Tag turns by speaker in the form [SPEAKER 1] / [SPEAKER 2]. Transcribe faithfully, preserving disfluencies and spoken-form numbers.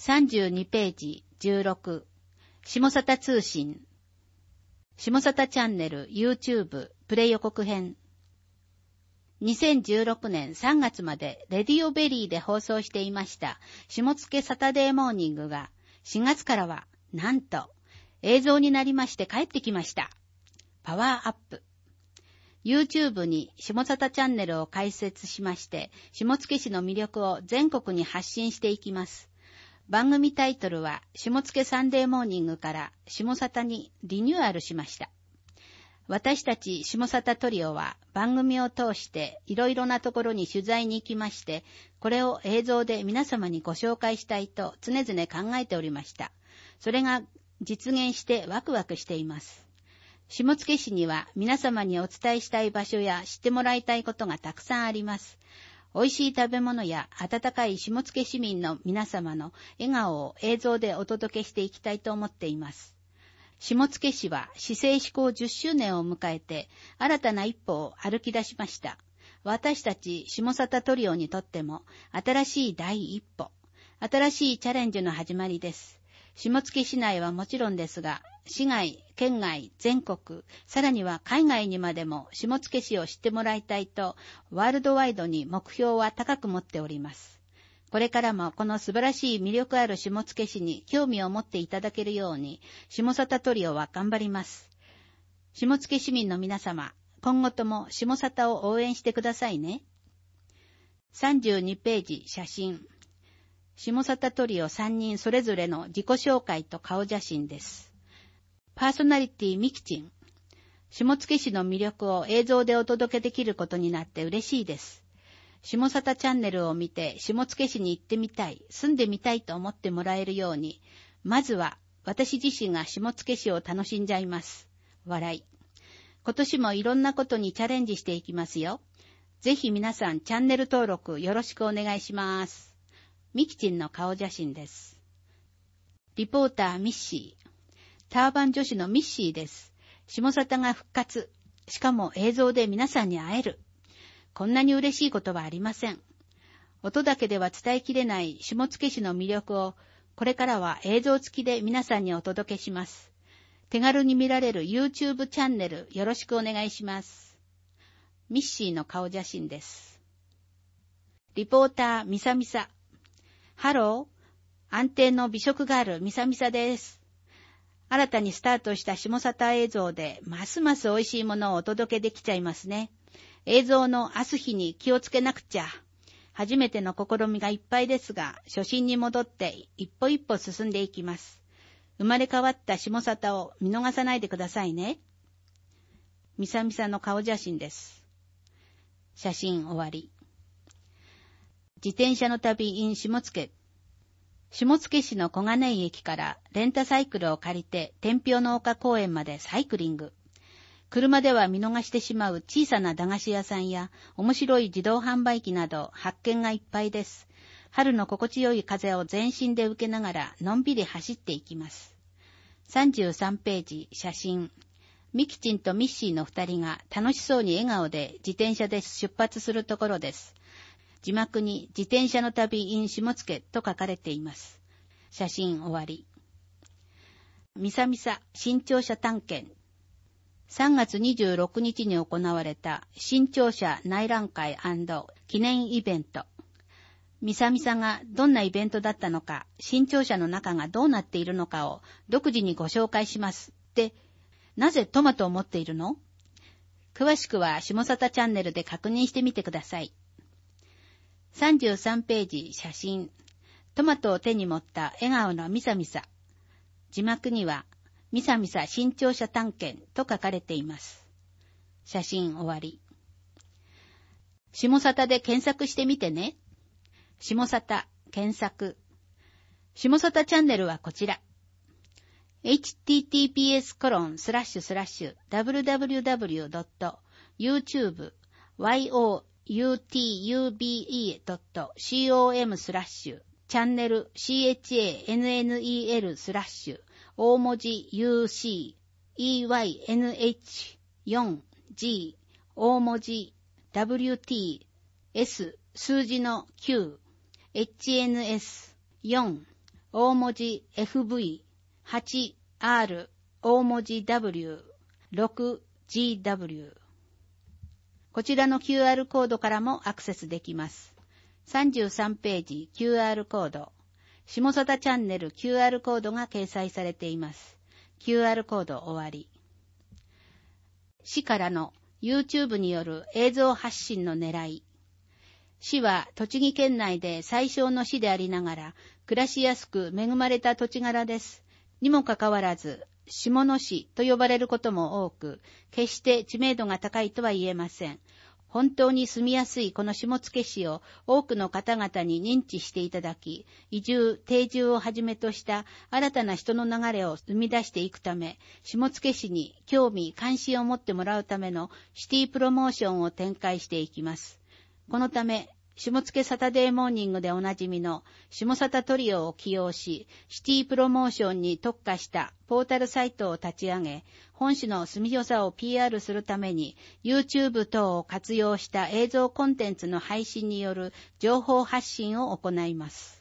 [SPEAKER 1] さんじゅうにページじゅうろく、下里通信。下里チャンネル YouTube プレ予告編。にせんじゅうろくねんさんがつまでレディオベリーで放送していました下野サタデーモーニングがしがつからはなんと映像になりまして帰ってきました。パワーアップ。YouTube に下里チャンネルを開設しまして下野市の魅力を全国に発信していきます。番組タイトルは下野サンデーモーニングから下里にリニューアルしました。私たち下里トリオは番組を通していろいろなところに取材に行きまして、これを映像で皆様にご紹介したいと常々考えておりました。それが実現してワクワクしています。下野市には皆様にお伝えしたい場所や知ってもらいたいことがたくさんあります。美味しい食べ物や温かい下野市民の皆様の笑顔を映像でお届けしていきたいと思っています。下野市は市政施行じゅっしゅうねんを迎えて新たな一歩を歩き出しました。私たち下里トリオにとっても新しい第一歩、新しいチャレンジの始まりです。下野市内はもちろんですが、市外、県外、全国、さらには海外にまでも下野市を知ってもらいたいと、ワールドワイドに目標は高く持っております。これからもこの素晴らしい魅力ある下野市に興味を持っていただけるように、下里トリオは頑張ります。下野市民の皆様、今後とも下里を応援してくださいね。さんじゅうにページ写真。下里トリオさんにんそれぞれの自己紹介と顔写真です。パーソナリティミキチン。下野市の魅力を映像でお届けできることになって嬉しいです。下里チャンネルを見て下野市に行ってみたい、住んでみたいと思ってもらえるように、まずは私自身が下野市を楽しんじゃいます。笑い。今年もいろんなことにチャレンジしていきますよ。ぜひ皆さんチャンネル登録よろしくお願いします。ミキチンの顔写真です。リポーターミッシー。ターバン女子のミッシーです。下里が復活。しかも映像で皆さんに会える。こんなに嬉しいことはありません。音だけでは伝えきれない下野市の魅力をこれからは映像付きで皆さんにお届けします。手軽に見られる YouTube チャンネルよろしくお願いします。ミッシーの顔写真です。リポーターミサミサ。ハロー、安定の美食ガールミサミサです。新たにスタートした下里映像でますます美味しいものをお届けできちゃいますね。映像の明日日に気をつけなくちゃ。初めての試みがいっぱいですが、初心に戻って一歩一歩進んでいきます。生まれ変わった下里を見逃さないでくださいね。みさみさの顔写真です。写真終わり。自転車の旅 in 下野。下野市の小金井駅からレンタサイクルを借りて天平の丘公園までサイクリング。車では見逃してしまう小さな駄菓子屋さんや面白い自動販売機など発見がいっぱいです。春の心地よい風を全身で受けながらのんびり走っていきます。さんじゅうさんページ写真。ミキチンとミッシーの二人が楽しそうに笑顔で自転車で出発するところです。字幕に自転車の旅 in 下野と書かれています。写真終わり。みさみさ新庁舎探検。さんがつにじゅうろくにちに行われた新庁舎内覧会&記念イベント。みさみさがどんなイベントだったのか、新庁舎の中がどうなっているのかを独自にご紹介します。で、なぜトマトを持っているの？詳しくは下里チャンネルで確認してみてください。さんじゅうさんページ写真。トマトを手に持った笑顔のみさみさ。字幕にはみさみさ新庁舎探検と書かれています。写真終わり。下里で検索してみてね。下里検索。下里チャンネルはこちら。エイチティーティーピーエスコロンスラッシュスラッシュダブリュダブリュダブリュドットユーチューブワイオーユーティーユービーイードットコムスラッシュチャンネル チャンネル スラッシュ大文字 ユーシー イーワイエヌエイチ フォー ジー 大文字 ダブリューティー S 数字のきゅう エイチエヌエス よん大文字 エフブイ、はちアール、大文字 ダブリュー、ろくジーダブリュー。こちらの キューアール コードからもアクセスできます。さんじゅうさんページ キューアール コード、下里チャンネル キューアール コードが掲載されています。キューアール コード終わり。市からの YouTube による映像発信の狙い。市は栃木県内で最小の市でありながら、暮らしやすく恵まれた土地柄です。にもかかわらず、下野市と呼ばれることも多く、決して知名度が高いとは言えません。本当に住みやすいこの下野市を多くの方々に認知していただき、移住、定住をはじめとした新たな人の流れを生み出していくため、下野市に興味、関心を持ってもらうためのシティプロモーションを展開していきます。このため、下野サタデーモーニングでおなじみの下里トリオを起用し、シティプロモーションに特化したポータルサイトを立ち上げ、本市の住みよさを ピーアール するために YouTube 等を活用した映像コンテンツの配信による情報発信を行います。